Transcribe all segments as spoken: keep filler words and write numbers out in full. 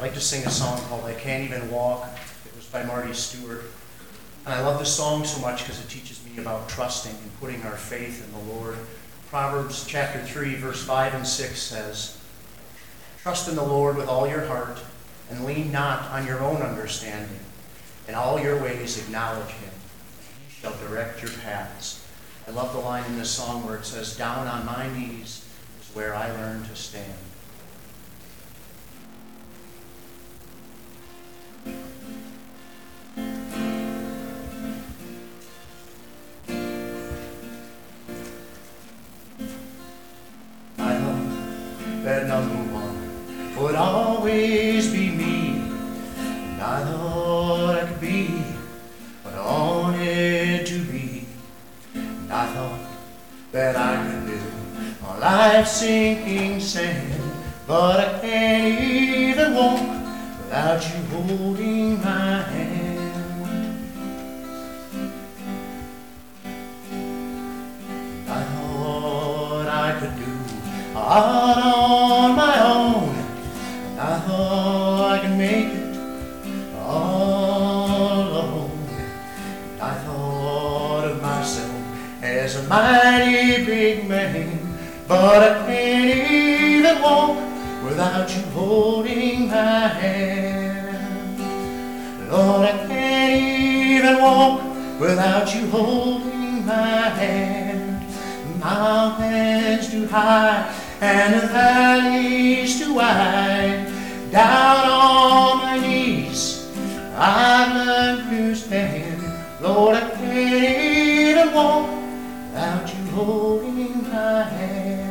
like to sing a song called I Can't Even Walk. It was by Marty Stewart. And I love this song so much because it teaches me about trusting and putting our faith in the Lord. Proverbs chapter three, verse five and six says, "Trust in the Lord with all your heart, and lean not on your own understanding. In all your ways acknowledge him, and he shall direct your paths." I love the line in this song where it says, "Down on my knees is where I learn to stand." I love that number one would always be me. And I thought I could be what I wanted to be. And I thought that I could build a life-sinking sand. But I can't even walk without you holding my hand. And I thought I could do all on my own. And I thought I could make it all alone. And I thought of myself as a mighty big man. But I can't even walk without you holding my hand. Lord, I can't even walk without you holding my hand. Mountains too high and the valleys too wide. Down on my knees I've learned to stand. Lord, I can't even walk without you holding my hand.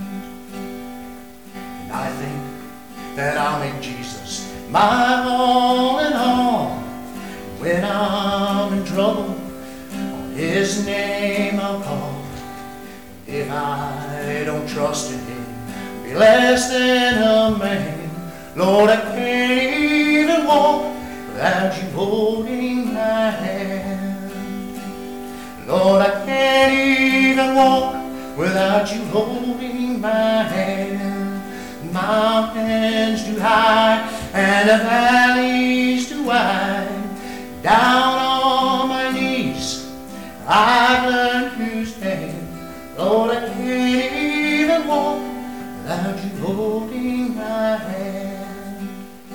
And I think that I'll make Jesus my all in all. When I'm in trouble, on his name I'll call. If I don't trust in him, be less than a man. Lord, I can't even walk without you holding my hand. Lord, I can't even walk without you holding my hand. Mountains too high and the valleys too wide. Down on my knees I've learned to stand. Lord, I can't even walk without you holding my hand.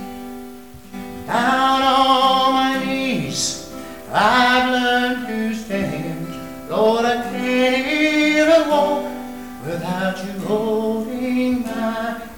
Down on my knees I've learned to stand. Lord, I can't even walk without you holding my hand.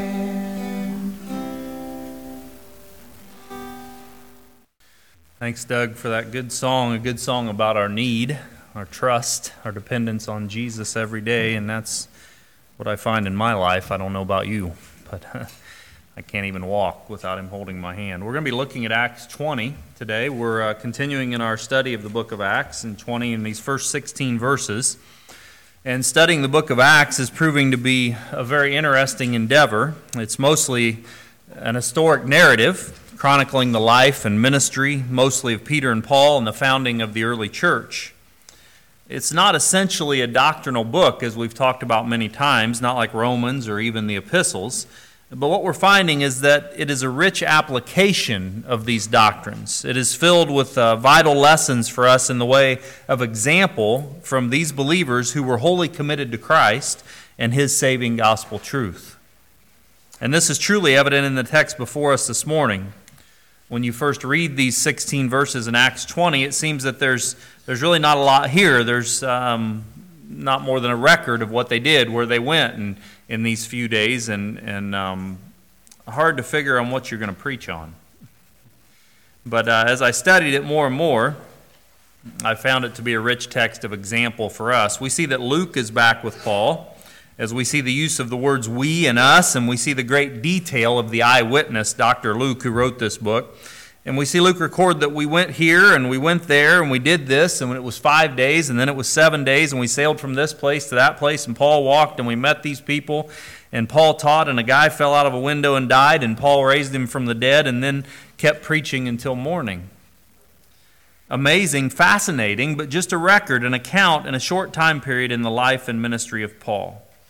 Thanks, Doug, for that good song, a good song about our need, our trust, our dependence on Jesus every day, and that's what I find in my life. I don't know about you, but I can't even walk without him holding my hand. We're going to be looking at Acts twenty today. We're uh, continuing in our study of the book of Acts in twenty in these first sixteen verses. And studying the book of Acts is proving to be a very interesting endeavor. It's mostly an historic narrative chronicling the life and ministry, mostly of Peter and Paul, and the founding of the early church. It's not essentially a doctrinal book, as we've talked about many times, not like Romans or even the epistles. But what we're finding is that it is a rich application of these doctrines. It is filled with uh, vital lessons for us in the way of example from these believers who were wholly committed to Christ and his saving gospel truth. And this is truly evident in the text before us this morning. When you first read these sixteen verses in Acts twenty, it seems that there's there's really not a lot here. There's um, not more than a record of what they did, where they went in, in these few days, and, and um, hard to figure on what you're going to preach on. But uh, as I studied it more and more, I found it to be a rich text of example for us. We see that Luke is back with Paul, as we see the use of the words we and us, and we see the great detail of the eyewitness, Doctor Luke, who wrote this book. And we see Luke record that we went here and we went there and we did this, and it was five days and then it was seven days and we sailed from this place to that place, and Paul walked and we met these people, and Paul taught, and a guy fell out of a window and died, and Paul raised him from the dead and then kept preaching until morning. Amazing, fascinating, but just a record, an account in a short time period in the life and ministry of Paul.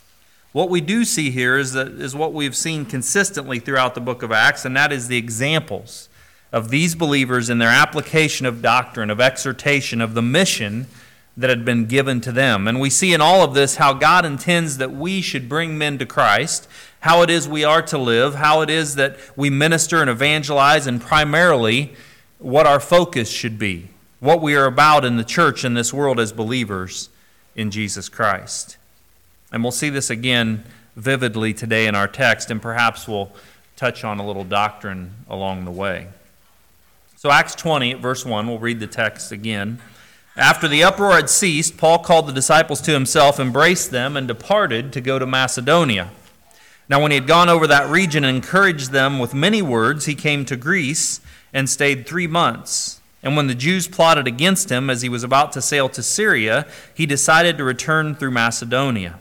What we do see here is that is what we've seen consistently throughout the book of Acts, and that is the examples of these believers in their application of doctrine, of exhortation, of the mission that had been given to them. And we see in all of this how God intends that we should bring men to Christ, how it is we are to live, how it is that we minister and evangelize, and primarily what our focus should be, what we are about in the church in this world as believers in Jesus Christ. And we'll see this again vividly today in our text, and perhaps we'll touch on a little doctrine along the way. So Acts twenty, verse one, we'll read the text again. After the uproar had ceased, Paul called the disciples to himself, embraced them, and departed to go to Macedonia. Now when he had gone over that region and encouraged them with many words, he came to Greece and stayed three months. And when the Jews plotted against him as he was about to sail to Syria, he decided to return through Macedonia.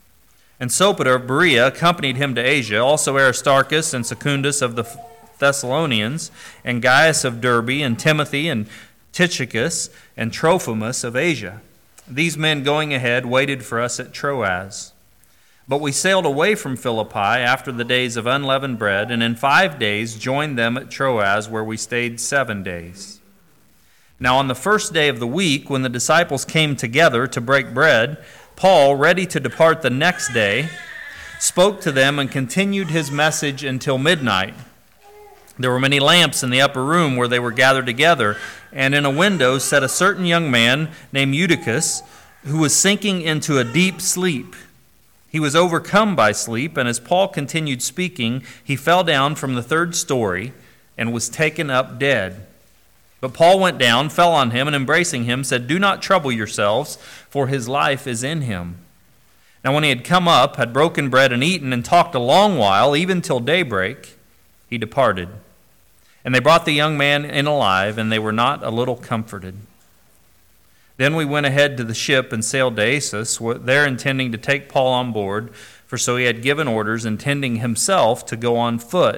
And Sopater of Berea accompanied him to Asia, also Aristarchus and Secundus of the Thessalonians, and Gaius of Derbe, and Timothy, and Tychicus, and Trophimus of Asia. These men going ahead waited for us at Troas. But we sailed away from Philippi after the days of unleavened bread, and in five days joined them at Troas, where we stayed seven days. Now on the first day of the week, when the disciples came together to break bread, Paul, ready to depart the next day, spoke to them and continued his message until midnight. There were many lamps in the upper room where they were gathered together, and in a window sat a certain young man named Eutychus, who was sinking into a deep sleep. He was overcome by sleep, and as Paul continued speaking, he fell down from the third story and was taken up dead. But Paul went down, fell on him, and embracing him, said, "Do not trouble yourselves, for his life is in him." Now when he had come up, had broken bread and eaten, and talked a long while, even till daybreak, he departed. And they brought the young man in alive, and they were not a little comforted. Then we went ahead to the ship and sailed to Assos, there intending to take Paul on board, for so he had given orders, intending himself to go on foot.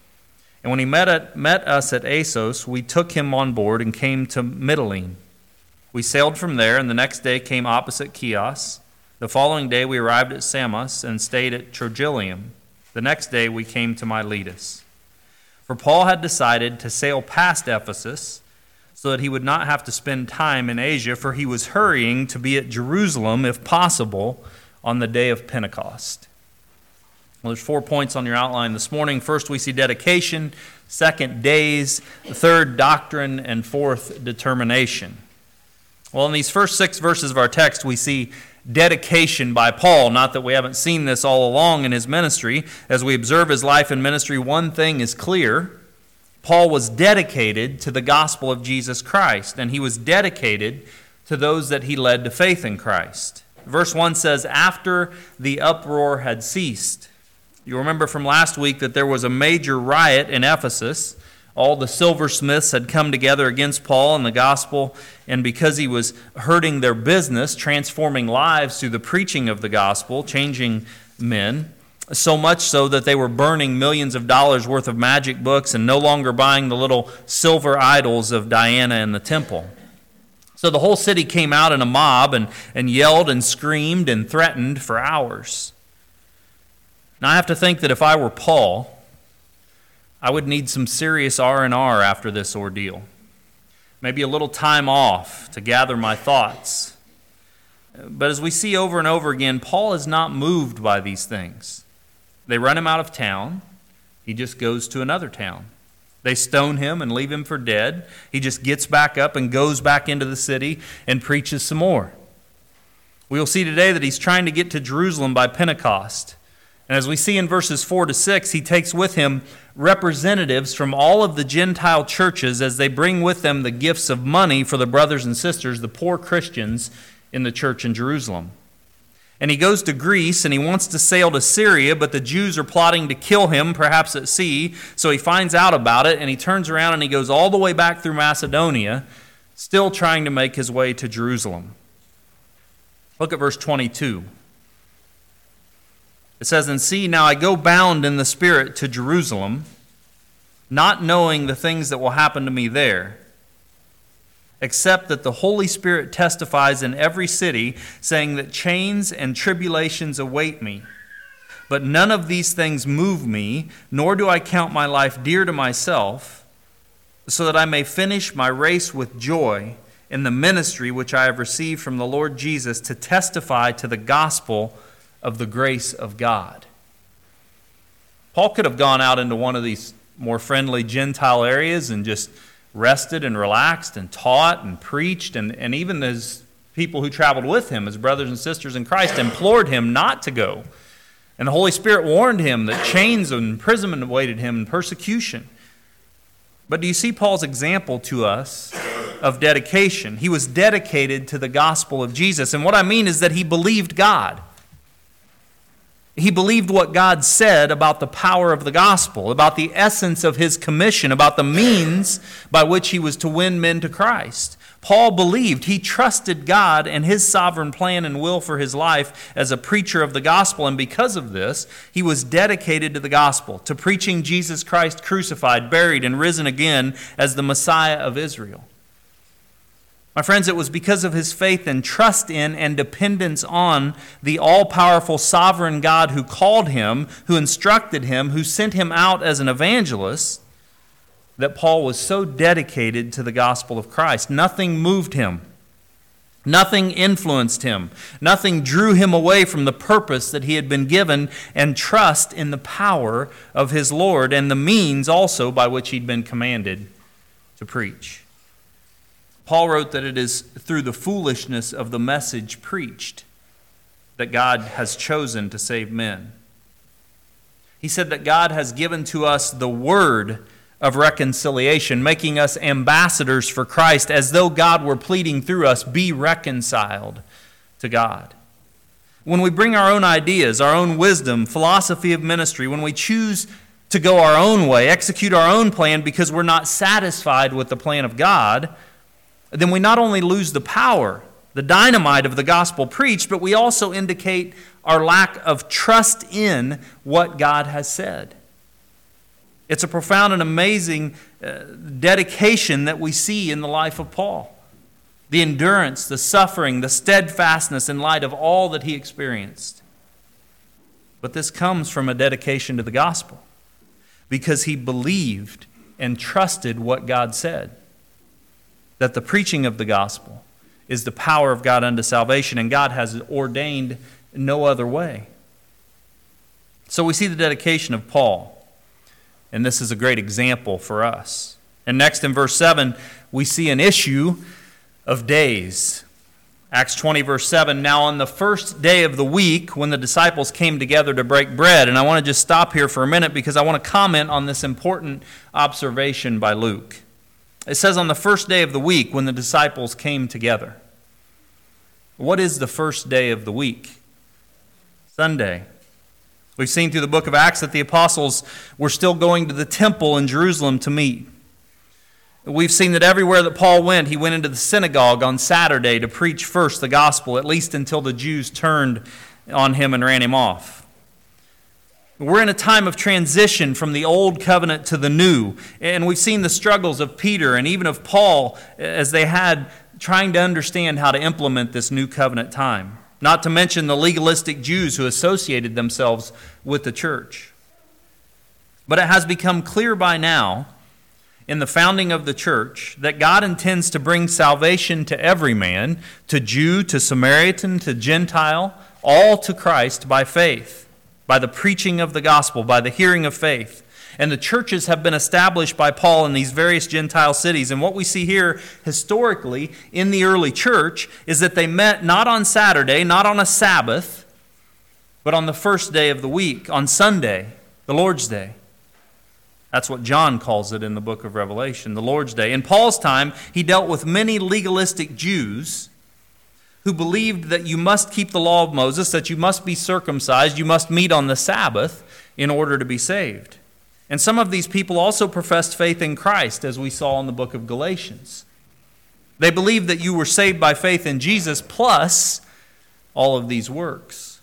And when he met, at, met us at Assos, we took him on board and came to Mytilene. We sailed from there, and the next day came opposite Chios. The following day we arrived at Samos and stayed at Trogyllium. The next day we came to Miletus. For Paul had decided to sail past Ephesus so that he would not have to spend time in Asia, for he was hurrying to be at Jerusalem, if possible, on the day of Pentecost. Well, there's four points on your outline this morning. First, we see dedication. Second, days. Third, doctrine. And fourth, determination. Well, in these first six verses of our text, we see dedication by Paul. Not that we haven't seen this all along in his ministry. As we observe his life and ministry, one thing is clear. Paul was dedicated to the gospel of Jesus Christ, and he was dedicated to those that he led to faith in Christ. Verse one says, after the uproar had ceased. You remember from last week that there was a major riot in Ephesus. All the silversmiths had come together against Paul and the gospel, and because he was hurting their business, transforming lives through the preaching of the gospel, changing men, so much so that they were burning millions of dollars worth of magic books and no longer buying the little silver idols of Diana in the temple. So the whole city came out in a mob and, and yelled and screamed and threatened for hours. Now I have to think that if I were Paul, I would need some serious R and R after this ordeal. Maybe a little time off to gather my thoughts. But as we see over and over again, Paul is not moved by these things. They run him out of town. He just goes to another town. They stone him and leave him for dead. He just gets back up and goes back into the city and preaches some more. We will see today that he's trying to get to Jerusalem by Pentecost. And as we see in verses four to six, he takes with him representatives from all of the Gentile churches as they bring with them the gifts of money for the brothers and sisters, the poor Christians in the church in Jerusalem. And he goes to Greece and he wants to sail to Syria, but the Jews are plotting to kill him, perhaps at sea. So he finds out about it and he turns around and he goes all the way back through Macedonia, still trying to make his way to Jerusalem. Look at verse twenty-two. It says, "And see, now I go bound in the Spirit to Jerusalem, not knowing the things that will happen to me there, except that the Holy Spirit testifies in every city, saying that chains and tribulations await me. But none of these things move me, nor do I count my life dear to myself, so that I may finish my race with joy in the ministry which I have received from the Lord Jesus to testify to the gospel of the grace of God. Paul could have gone out into one of these more friendly Gentile areas and just rested and relaxed and taught and preached, and, and even his people who traveled with him, his brothers and sisters in Christ, implored him not to go. And the Holy Spirit warned him that chains and imprisonment awaited him and persecution. But do you see Paul's example to us of dedication? He was dedicated to the gospel of Jesus. And what I mean is that he believed God. He believed what God said about the power of the gospel, about the essence of his commission, about the means by which he was to win men to Christ. Paul believed, he trusted God and his sovereign plan and will for his life as a preacher of the gospel, and because of this, he was dedicated to the gospel, to preaching Jesus Christ crucified, buried, and risen again as the Messiah of Israel. My friends, it was because of his faith and trust in and dependence on the all-powerful sovereign God who called him, who instructed him, who sent him out as an evangelist, that Paul was so dedicated to the gospel of Christ. Nothing moved him. Nothing influenced him. Nothing drew him away from the purpose that he had been given and trust in the power of his Lord and the means also by which he'd been commanded to preach. Paul wrote that it is through the foolishness of the message preached that God has chosen to save men. He said that God has given to us the word of reconciliation, making us ambassadors for Christ, as though God were pleading through us, be reconciled to God. When we bring our own ideas, our own wisdom, philosophy of ministry, when we choose to go our own way, execute our own plan because we're not satisfied with the plan of God, then we not only lose the power, the dynamite of the gospel preached, but we also indicate our lack of trust in what God has said. It's a profound and amazing uh, dedication that we see in the life of Paul. The endurance, the suffering, the steadfastness in light of all that he experienced. But this comes from a dedication to the gospel because he believed and trusted what God said. That the preaching of the gospel is the power of God unto salvation, and God has ordained no other way. So we see the dedication of Paul, and this is a great example for us. And next in verse seven, we see an issue of days. Acts twenty, verse seven, now on the first day of the week, when the disciples came together to break bread, and I want to just stop here for a minute because I want to comment on this important observation by Luke. It says on the first day of the week when the disciples came together. What is the first day of the week? Sunday. We've seen through the book of Acts that the apostles were still going to the temple in Jerusalem to meet. We've seen that everywhere that Paul went, he went into the synagogue on Saturday to preach first the gospel, at least until the Jews turned on him and ran him off. We're in a time of transition from the old covenant to the new. And we've seen the struggles of Peter and even of Paul as they had trying to understand how to implement this new covenant time. Not to mention the legalistic Jews who associated themselves with the church. But it has become clear by now in the founding of the church that God intends to bring salvation to every man, to Jew, to Samaritan, to Gentile, all to Christ by faith. By the preaching of the gospel, by the hearing of faith. And the churches have been established by Paul in these various Gentile cities. And what we see here historically in the early church is that they met not on Saturday, not on a Sabbath, but on the first day of the week, on Sunday, the Lord's Day. That's what John calls it in the book of Revelation, the Lord's Day. In Paul's time, he dealt with many legalistic Jews who believed that you must keep the law of Moses, that you must be circumcised, you must meet on the Sabbath in order to be saved. And some of these people also professed faith in Christ, as we saw in the book of Galatians. They believed that you were saved by faith in Jesus plus all of these works.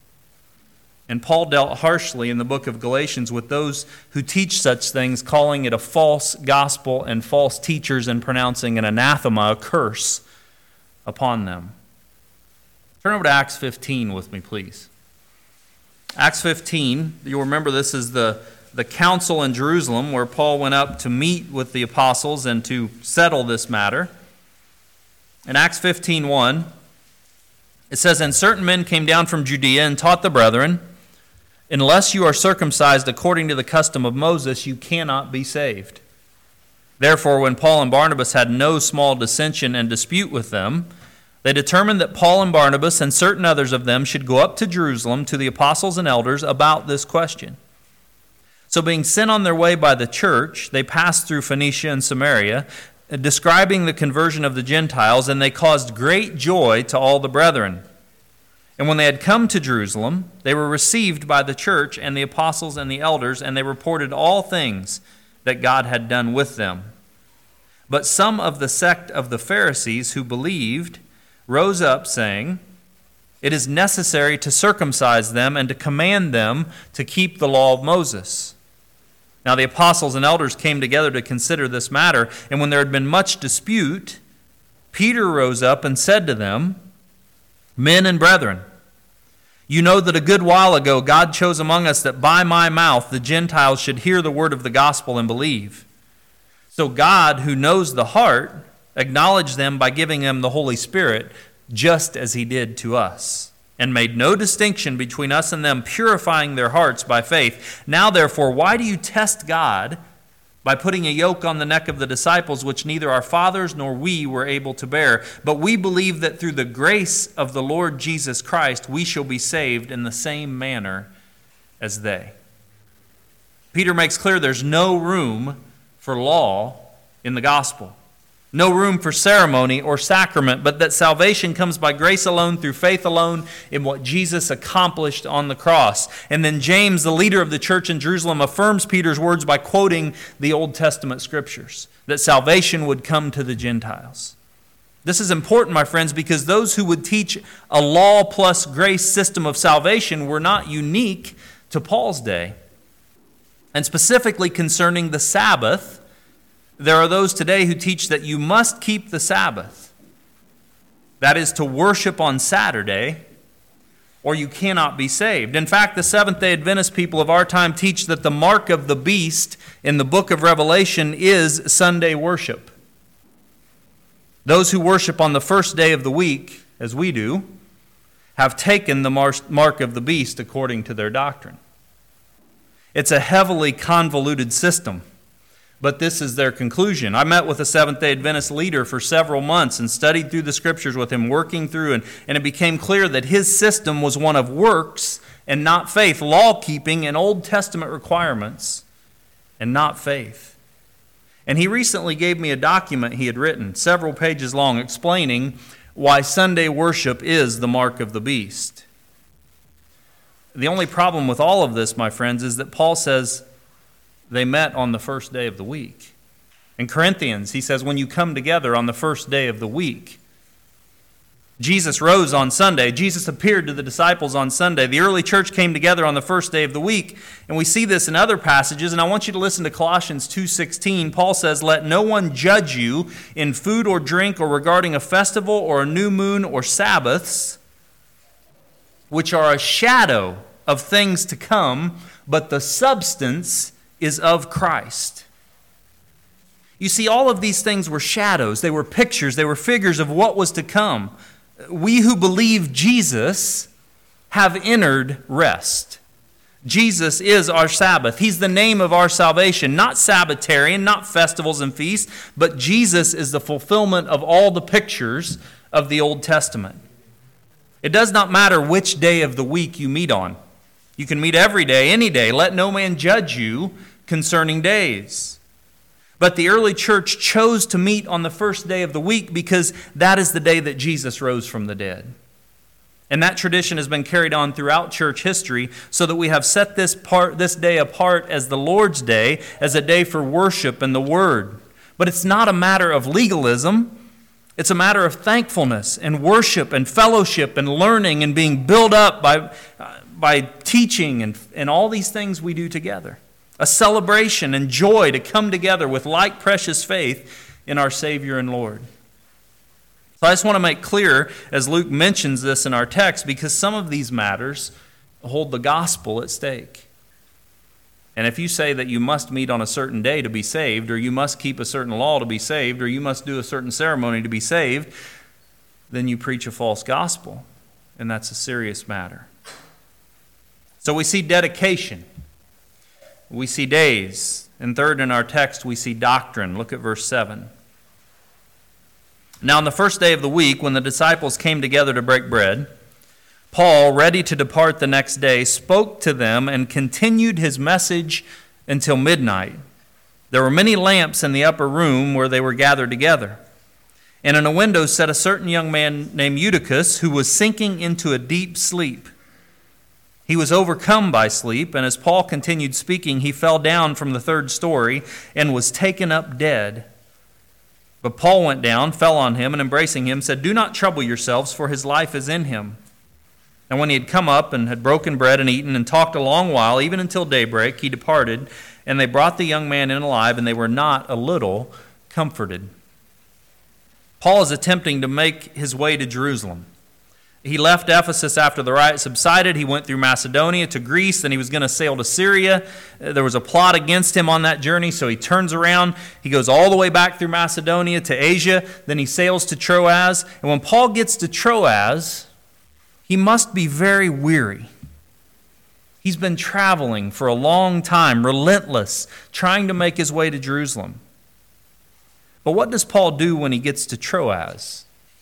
And Paul dealt harshly in the book of Galatians with those who teach such things, calling it a false gospel and false teachers and pronouncing an anathema, a curse, upon them. Turn over to Acts fifteen with me, please. Acts fifteen, you'll remember this is the, the council in Jerusalem where Paul went up to meet with the apostles and to settle this matter. In Acts fifteen one, it says, "And certain men came down from Judea and taught the brethren, unless you are circumcised according to the custom of Moses, you cannot be saved. Therefore, when Paul and Barnabas had no small dissension and dispute with them, they determined that Paul and Barnabas and certain others of them should go up to Jerusalem to the apostles and elders about this question. So being sent on their way by the church, they passed through Phoenicia and Samaria, describing the conversion of the Gentiles, and they caused great joy to all the brethren. And when they had come to Jerusalem, they were received by the church and the apostles and the elders, and they reported all things that God had done with them. But some of the sect of the Pharisees who believed rose up, saying, 'It is necessary to circumcise them and to command them to keep the law of Moses.' Now the apostles and elders came together to consider this matter, and when there had been much dispute, Peter rose up and said to them, 'Men and brethren, you know that a good while ago God chose among us that by my mouth the Gentiles should hear the word of the gospel and believe. So God, who knows the heart, acknowledged them by giving them the Holy Spirit, just as he did to us, and made no distinction between us and them, purifying their hearts by faith. Now therefore, why do you test God by putting a yoke on the neck of the disciples, which neither our fathers nor we were able to bear? But we believe that through the grace of the Lord Jesus Christ, we shall be saved in the same manner as they.'" Peter makes clear there's no room for law in the gospel. No room for ceremony or sacrament, but that salvation comes by grace alone, through faith alone, in what Jesus accomplished on the cross. And then James, the leader of the church in Jerusalem, affirms Peter's words by quoting the Old Testament scriptures, that salvation would come to the Gentiles. This is important, my friends, because those who would teach a law plus grace system of salvation were not unique to Paul's day. And specifically concerning the Sabbath, there are those today who teach that you must keep the Sabbath. That is to worship on Saturday, or you cannot be saved. In fact, the Seventh-day Adventist people of our time teach that the mark of the beast in the book of Revelation is Sunday worship. Those who worship on the first day of the week, as we do, have taken the mark of the beast according to their doctrine. It's a heavily convoluted system. But this is their conclusion. I met with a Seventh-day Adventist leader for several months and studied through the scriptures with him, working through, and, and it became clear that his system was one of works and not faith, law-keeping and Old Testament requirements and not faith. And he recently gave me a document he had written, several pages long, explaining why Sunday worship is the mark of the beast. The only problem with all of this, my friends, is that Paul says they met on the first day of the week. In Corinthians, he says, when you come together on the first day of the week. Jesus rose on Sunday. Jesus appeared to the disciples on Sunday. The early church came together on the first day of the week. And we see this in other passages. And I want you to listen to Colossians two sixteen. Paul says, "Let no one judge you in food or drink or regarding a festival or a new moon or Sabbaths, which are a shadow of things to come, but the substance is of Christ." You see, all of these things were shadows. They were pictures. They were figures of what was to come. We who believe Jesus have entered rest. Jesus is our Sabbath. He's the name of our salvation. Not Sabbatarian, not festivals and feasts, but Jesus is the fulfillment of all the pictures of the Old Testament. It does not matter which day of the week you meet on. You can meet every day, any day. Let no man judge you concerning days. But the early church chose to meet on the first day of the week because that is the day that Jesus rose from the dead. And that tradition has been carried on throughout church history, so that we have set this part, this day apart as the Lord's Day, as a day for worship and the Word. But it's not a matter of legalism. It's a matter of thankfulness and worship and fellowship and learning and being built up by, uh, by teaching and, and all these things we do together. A celebration and joy to come together with like precious faith in our Savior and Lord. So I just want to make clear, as Luke mentions this in our text, because some of these matters hold the gospel at stake. And if you say that you must meet on a certain day to be saved, or you must keep a certain law to be saved, or you must do a certain ceremony to be saved, then you preach a false gospel, and that's a serious matter. So we see dedication. We see days. And third, in our text, we see doctrine. Look at verse seven. Now on the first day of the week, when the disciples came together to break bread, Paul, ready to depart the next day, spoke to them and continued his message until midnight. There were many lamps in the upper room where they were gathered together. And in a window sat a certain young man named Eutychus, who was sinking into a deep sleep. He was overcome by sleep, and as Paul continued speaking, he fell down from the third story and was taken up dead. But Paul went down, fell on him, and embracing him, said, "Do not trouble yourselves, for his life is in him." And when he had come up and had broken bread and eaten and talked a long while, even until daybreak, he departed, and they brought the young man in alive, and they were not a little comforted. Paul is attempting to make his way to Jerusalem. He left Ephesus after the riot subsided. He went through Macedonia to Greece, and he was going to sail to Syria. There was a plot against him on that journey, so he turns around. He goes all the way back through Macedonia to Asia. Then he sails to Troas. And when Paul gets to Troas, he must be very weary. He's been traveling for a long time, relentless, trying to make his way to Jerusalem. But what does Paul do when he gets to Troas?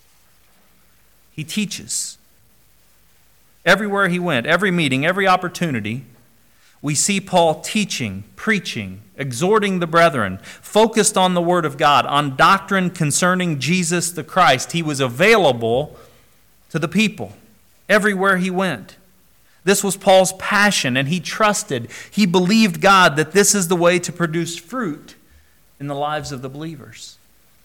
He teaches. Everywhere he went, every meeting, every opportunity, we see Paul teaching, preaching, exhorting the brethren, focused on the Word of God, on doctrine concerning Jesus the Christ. He was available to the people everywhere he went. This was Paul's passion, and he trusted, he believed God that this is the way to produce fruit in the lives of the believers.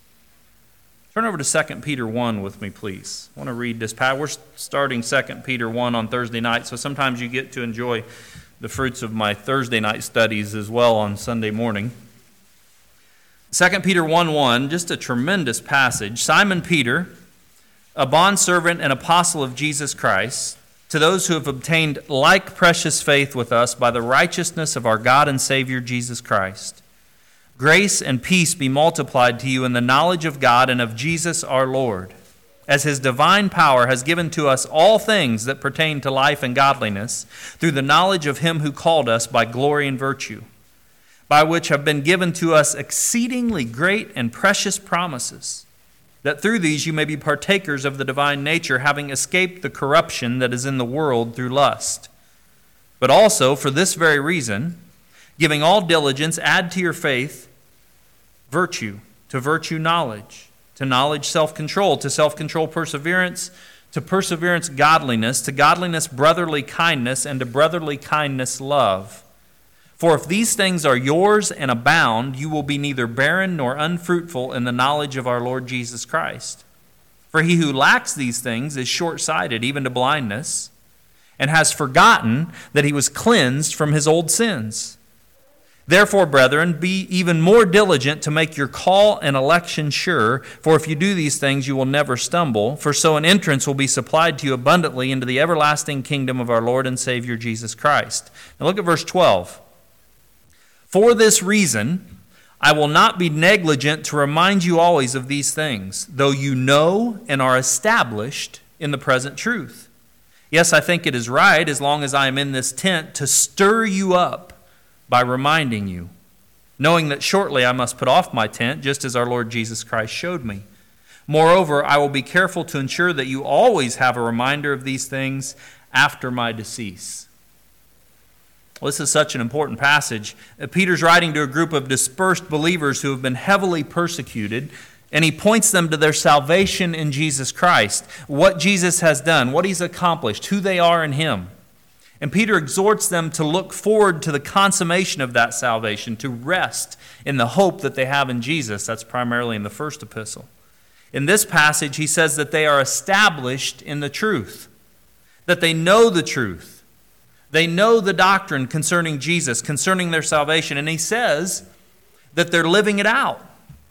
Turn over to Second Peter one with me, please. I want to read this. We're starting Second Peter one on Thursday night, so sometimes you get to enjoy the fruits of my Thursday night studies as well on Sunday morning. Second Peter one one, just a tremendous passage. Simon Peter, a bondservant and apostle of Jesus Christ, to those who have obtained like precious faith with us by the righteousness of our God and Savior Jesus Christ. Grace and peace be multiplied to you in the knowledge of God and of Jesus our Lord, as his divine power has given to us all things that pertain to life and godliness, through the knowledge of him who called us by glory and virtue, by which have been given to us exceedingly great and precious promises, that through these you may be partakers of the divine nature, having escaped the corruption that is in the world through lust. But also, for this very reason, giving all diligence, add to your faith virtue, to virtue knowledge, to knowledge self-control, to self-control perseverance, to perseverance godliness, to godliness brotherly kindness, and to brotherly kindness love. For if these things are yours and abound, you will be neither barren nor unfruitful in the knowledge of our Lord Jesus Christ. For he who lacks these things is short-sighted, even to blindness, and has forgotten that he was cleansed from his old sins. Therefore, brethren, be even more diligent to make your call and election sure, for if you do these things, you will never stumble, for so an entrance will be supplied to you abundantly into the everlasting kingdom of our Lord and Savior Jesus Christ. Now look at verse twelve. For this reason, I will not be negligent to remind you always of these things, though you know and are established in the present truth. Yes, I think it is right, as long as I am in this tent, to stir you up by reminding you, knowing that shortly I must put off my tent, just as our Lord Jesus Christ showed me. Moreover, I will be careful to ensure that you always have a reminder of these things after my decease. Well, this is such an important passage. Peter's writing to a group of dispersed believers who have been heavily persecuted, and he points them to their salvation in Jesus Christ, what Jesus has done, what he's accomplished, who they are in him. And Peter exhorts them to look forward to the consummation of that salvation, to rest in the hope that they have in Jesus. That's primarily in the first epistle. In this passage, he says that they are established in the truth, that they know the truth. They know the doctrine concerning Jesus, concerning their salvation. And he says that they're living it out,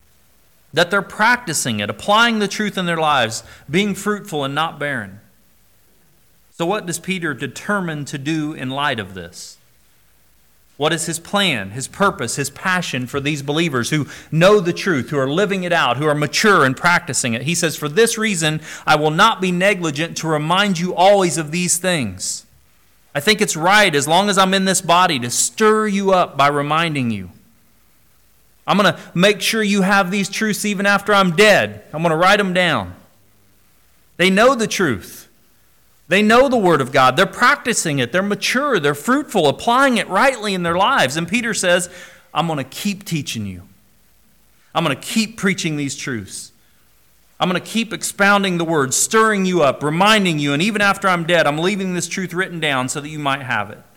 that they're practicing it, applying the truth in their lives, being fruitful and not barren. So what does Peter determine to do in light of this? What is his plan, his purpose, his passion for these believers who know the truth, who are living it out, who are mature in practicing it? He says, for this reason, I will not be negligent to remind you always of these things. I think it's right, as long as I'm in this body, to stir you up by reminding you. I'm going to make sure you have these truths even after I'm dead. I'm going to write them down. They know the truth. They know the Word of God. They're practicing it. They're mature. They're fruitful, applying it rightly in their lives. And Peter says, I'm going to keep teaching you. I'm going to keep preaching these truths. I'm going to keep expounding the Word, stirring you up, reminding you, and even after I'm dead, I'm leaving this truth written down so that you might have it.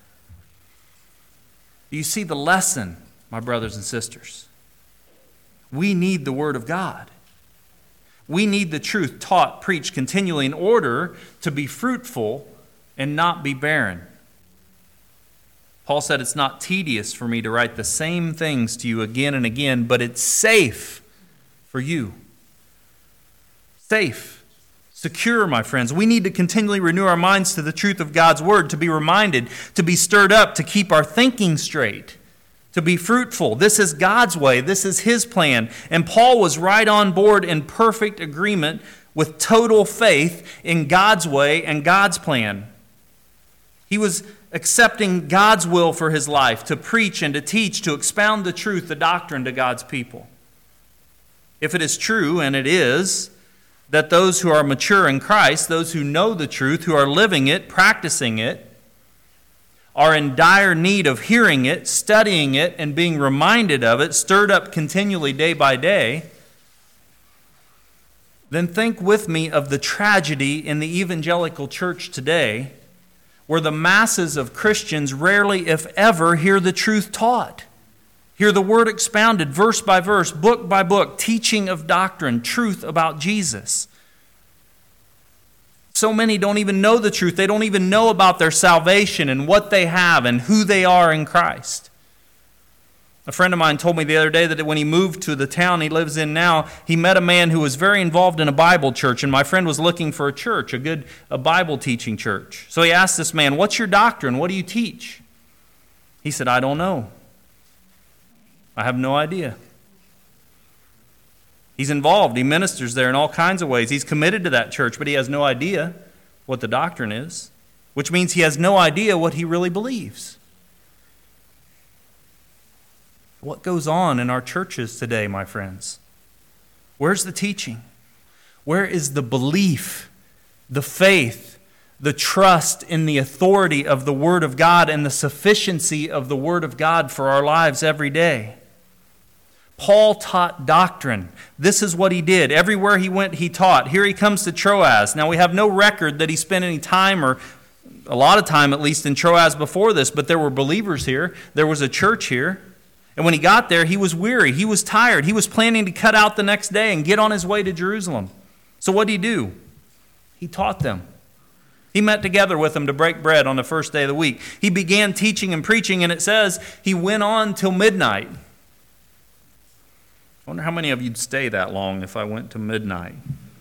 Do you see the lesson, my brothers and sisters? We need the Word of God. We need the truth taught, preached continually in order to be fruitful and not be barren. Paul said, it's not tedious for me to write the same things to you again and again, but it's safe for you. Safe. Secure, my friends. We need to continually renew our minds to the truth of God's Word, to be reminded, to be stirred up, to keep our thinking straight, to be fruitful. This is God's way. This is His plan. And Paul was right on board in perfect agreement with total faith in God's way and God's plan. He was accepting God's will for his life, to preach and to teach, to expound the truth, the doctrine to God's people. If it is true, and it is, that those who are mature in Christ, those who know the truth, who are living it, practicing it, are in dire need of hearing it, studying it, and being reminded of it, stirred up continually day by day, then think with me of the tragedy in the evangelical church today, where the masses of Christians rarely, if ever, hear the truth taught. Hear the Word expounded verse by verse, book by book, teaching of doctrine, truth about Jesus. So many don't even know the truth. They don't even know about their salvation and what they have and who they are in Christ. A friend of mine told me the other day that when he moved to the town he lives in now, he met a man who was very involved in a Bible church, and my friend was looking for a church, a good a Bible teaching church. So he asked this man, "What's your doctrine? What do you teach?" He said, "I don't know. I have no idea." He's involved. He ministers there in all kinds of ways. He's committed to that church, but he has no idea what the doctrine is, which means he has no idea what he really believes. What goes on in our churches today, my friends? Where's the teaching? Where is the belief, the faith, the trust in the authority of the Word of God and the sufficiency of the Word of God for our lives every day? Paul taught doctrine. This is what he did. Everywhere he went, he taught. Here he comes to Troas. Now, we have no record that he spent any time, or a lot of time at least, in Troas before this, but there were believers here. There was a church here. And when he got there, he was weary. He was tired. He was planning to cut out the next day and get on his way to Jerusalem. So what did he do? He taught them. He met together with them to break bread on the first day of the week. He began teaching and preaching, and it says he went on till midnight. I wonder how many of you'd stay that long if I went to midnight.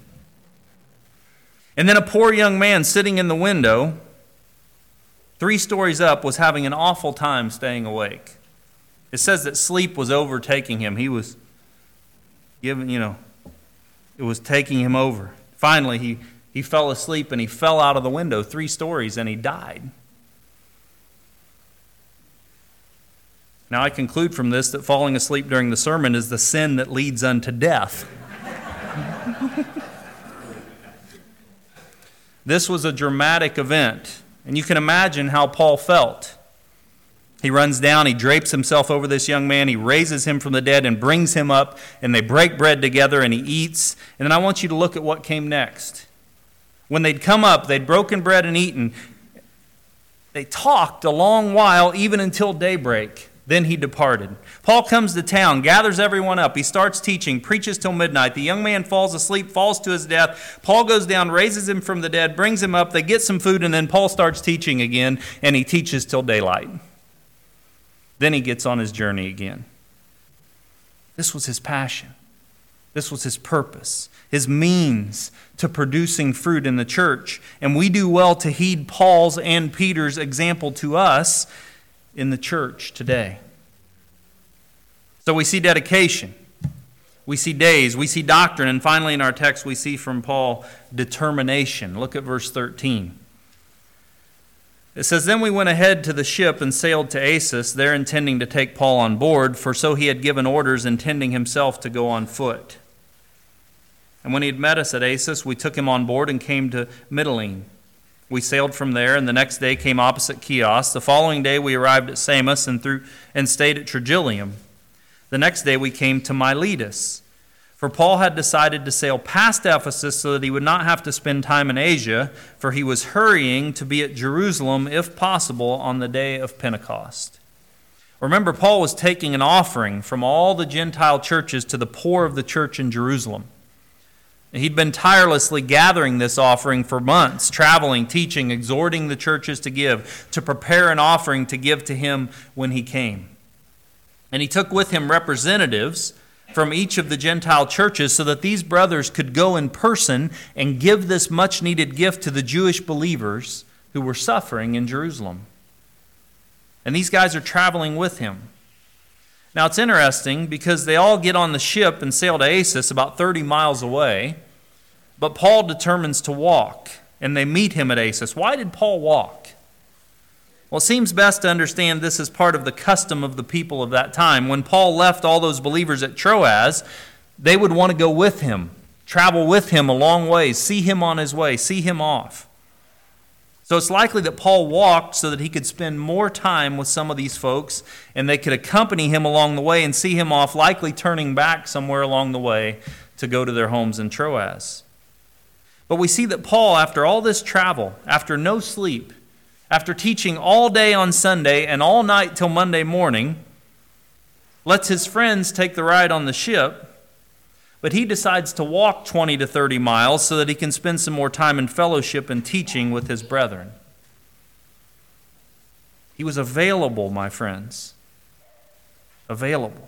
And then a poor young man sitting in the window, three stories up, was having an awful time staying awake. It says that sleep was overtaking him. He was given, you know, it was taking him over. Finally, he, he fell asleep and he fell out of the window three stories and he died. Now, I conclude from this that falling asleep during the sermon is the sin that leads unto death. This was a dramatic event, and you can imagine how Paul felt. He runs down, he drapes himself over this young man, he raises him from the dead and brings him up, and they break bread together and he eats. And then I want you to look at what came next. When they'd come up, they'd broken bread and eaten. They talked a long while, even until daybreak. Then he departed. Paul comes to town, gathers everyone up. He starts teaching, preaches till midnight. The young man falls asleep, falls to his death. Paul goes down, raises him from the dead, brings him up. They get some food, and then Paul starts teaching again, and he teaches till daylight. Then he gets on his journey again. This was his passion. This was his purpose, his means to producing fruit in the church. And we do well to heed Paul's and Peter's example to us in the church today. So we see dedication, we see days, we see doctrine, and finally in our text we see from Paul determination. Look at verse thirteen. It says, "Then we went ahead to the ship and sailed to Assos, there intending to take Paul on board, for so he had given orders, intending himself to go on foot. And when he had met us at Assos, we took him on board and came to Mytilene. We sailed from there, and the next day came opposite Chios. The following day we arrived at Samos and through and stayed at Trogyllium. The next day we came to Miletus. For Paul had decided to sail past Ephesus so that he would not have to spend time in Asia, for he was hurrying to be at Jerusalem, if possible, on the day of Pentecost." Remember, Paul was taking an offering from all the Gentile churches to the poor of the church in Jerusalem. He'd been tirelessly gathering this offering for months, traveling, teaching, exhorting the churches to give, to prepare an offering to give to him when he came. And he took with him representatives from each of the Gentile churches so that these brothers could go in person and give this much-needed gift to the Jewish believers who were suffering in Jerusalem. And these guys are traveling with him. Now it's interesting because they all get on the ship and sail to Assos, about thirty miles away, but Paul determines to walk, and they meet him at Assos. Why did Paul walk? Well, it seems best to understand this as part of the custom of the people of that time. When Paul left all those believers at Troas, they would want to go with him, travel with him a long way, see him on his way, see him off. So it's likely that Paul walked so that he could spend more time with some of these folks, and they could accompany him along the way and see him off, likely turning back somewhere along the way to go to their homes in Troas. But we see that Paul, after all this travel, after no sleep, after teaching all day on Sunday and all night till Monday morning, lets his friends take the ride on the ship, but he decides to walk twenty to thirty miles so that he can spend some more time in fellowship and teaching with his brethren. He was available, my friends. Available.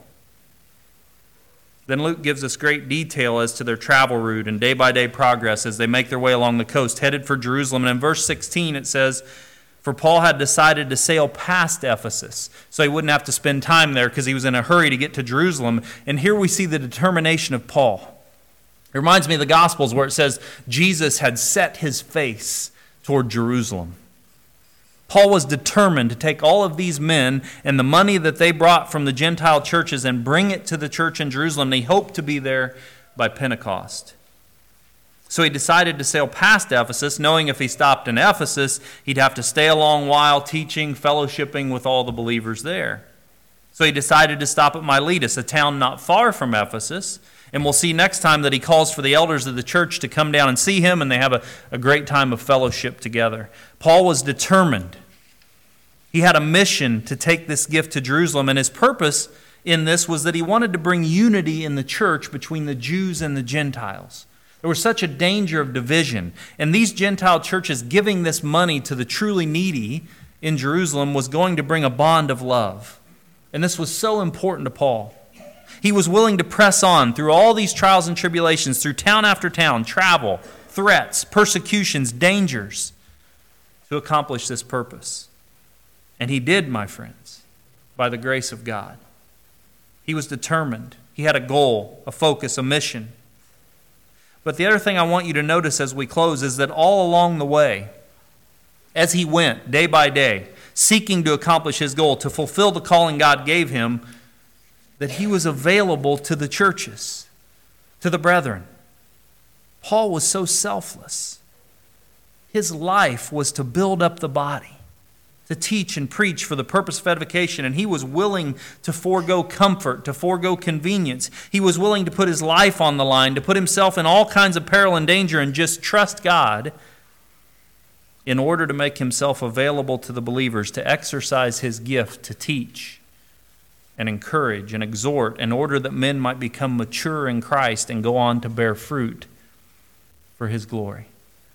Then Luke gives us great detail as to their travel route and day-by-day progress as they make their way along the coast, headed for Jerusalem. And in verse sixteen it says, "For Paul had decided to sail past Ephesus, so he wouldn't have to spend time there because he was in a hurry to get to Jerusalem." And here we see the determination of Paul. It reminds me of the Gospels where it says Jesus had set his face toward Jerusalem. Paul was determined to take all of these men and the money that they brought from the Gentile churches and bring it to the church in Jerusalem. And he hoped to be there by Pentecost. So he decided to sail past Ephesus, knowing if he stopped in Ephesus, he'd have to stay a long while teaching, fellowshipping with all the believers there. So he decided to stop at Miletus, a town not far from Ephesus. And we'll see next time that he calls for the elders of the church to come down and see him, and they have a, a great time of fellowship together. Paul was determined. He had a mission to take this gift to Jerusalem, and his purpose in this was that he wanted to bring unity in the church between the Jews and the Gentiles. There was such a danger of division. And these Gentile churches giving this money to the truly needy in Jerusalem was going to bring a bond of love. And this was so important to Paul. He was willing to press on through all these trials and tribulations, through town after town, travel, threats, persecutions, dangers, to accomplish this purpose. And he did, my friends, by the grace of God. He was determined. He had a goal, a focus, a mission. But the other thing I want you to notice as we close is that all along the way, as he went day by day, seeking to accomplish his goal, to fulfill the calling God gave him, that he was available to the churches, to the brethren. Paul was so selfless. His life was to build up the body, to teach and preach for the purpose of edification, and he was willing to forego comfort, to forego convenience. He was willing to put his life on the line, to put himself in all kinds of peril and danger and just trust God in order to make himself available to the believers, to exercise his gift to teach and encourage and exhort in order that men might become mature in Christ and go on to bear fruit for his glory.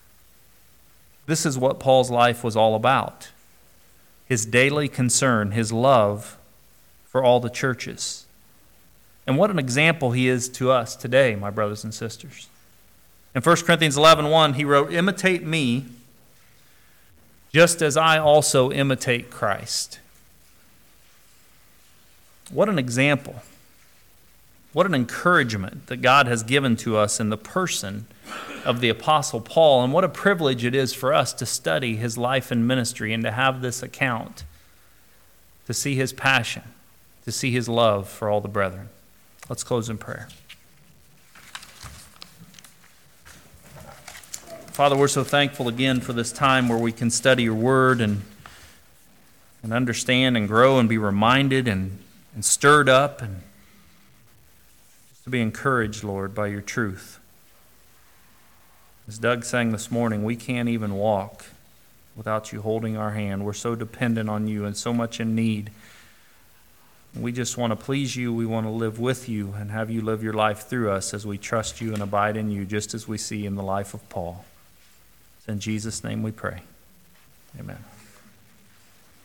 This is what Paul's life was all about. His daily concern, his love for all the churches. And what an example he is to us today, my brothers and sisters. In First Corinthians eleven one, he wrote, "Imitate me, just as I also imitate Christ." What an example. What an encouragement that God has given to us in the person of the Apostle Paul. And what a privilege it is for us to study his life and ministry and to have this account, to see his passion, to see his love for all the brethren. Let's close in prayer. Father, we're so thankful again for this time where we can study your word and, and understand and grow and be reminded and, and stirred up and just to be encouraged, Lord, by your truth. As Doug sang this morning, we can't even walk without you holding our hand. We're so dependent on you and so much in need. We just want to please you. We want to live with you and have you live your life through us as we trust you and abide in you, just as we see in the life of Paul. It's in Jesus' name we pray. Amen.